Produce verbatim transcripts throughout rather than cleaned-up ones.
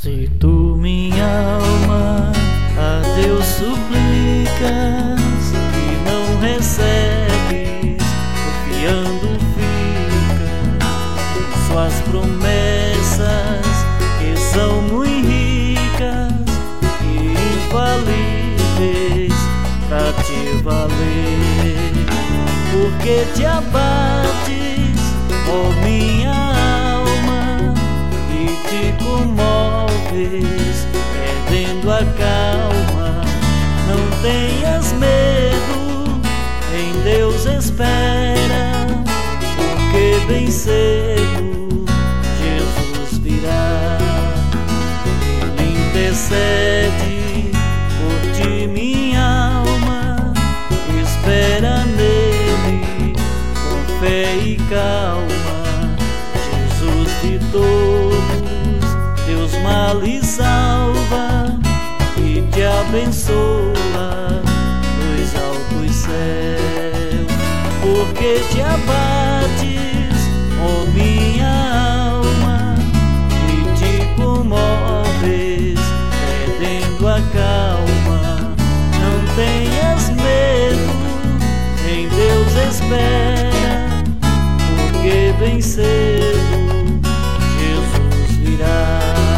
Se tu, minha alma, a Deus suplicas e não recebes, confiando ficas em suas promessas, que são muito ricas e infalíveis pra te valer. Porque te abates, ó minha alma, e te comoves, perdendo a calma. Não tenhas medo, em Deus espera, porque bem cedo Jesus virá. Ele intercede por ti, minha alma, espera nele com fé e calma. Jesus de todos teus males salva e te abençoa nos altos céus. Porque te abates, ó minha alma, e te comoves, perdendo a calma. Não tenhas medo, em Deus espera, porque bem cedo Jesus virá.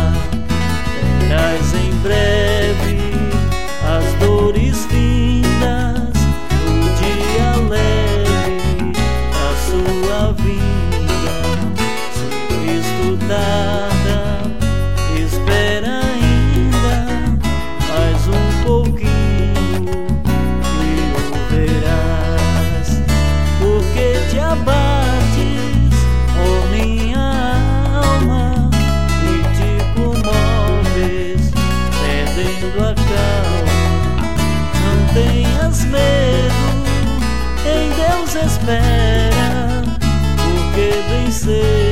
Verás em breve as dores findas, o dia leve a sua vinda. Se Cristo tarda, espera ainda mais um pouquinho e o verás. Porque te abates, ó minha alma, e te comoves, perdendo a calma. Não tenhas medo, em Deus espera, porque bem cedo